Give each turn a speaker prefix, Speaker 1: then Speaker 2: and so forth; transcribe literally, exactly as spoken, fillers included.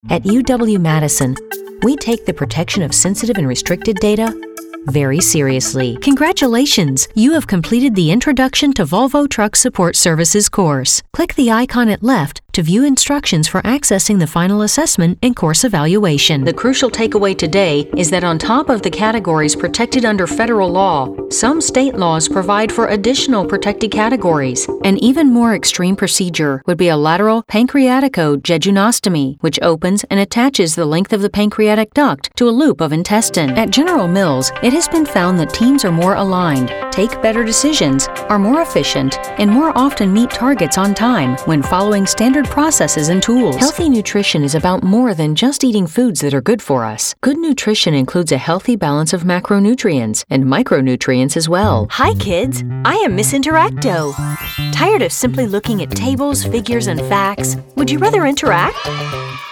Speaker 1: At U W-Madison, we take the protection of sensitive and restricted data very seriously. Congratulations! You have completed the Introduction to Volvo Truck Support Services course. Click the icon at left to view instructions for accessing the final assessment and course evaluation. The crucial takeaway today is that on top of the categories protected under federal law, some state laws provide for additional protected categories. An even more extreme procedure would be a lateral pancreaticojejunostomy, which opens and attaches the length of the pancreatic duct to a loop of intestine. At General Mills, it has been found that teams are more aligned, take better decisions, are more efficient, and more often meet targets on time when following standard processes and tools. Healthy nutrition is about more than just eating foods that are good for us. Good nutrition includes a healthy balance of macronutrients and micronutrients as well.
Speaker 2: Hi kids, I am Miss Interacto. Tired of simply looking at tables, figures, and facts? Would you rather interact?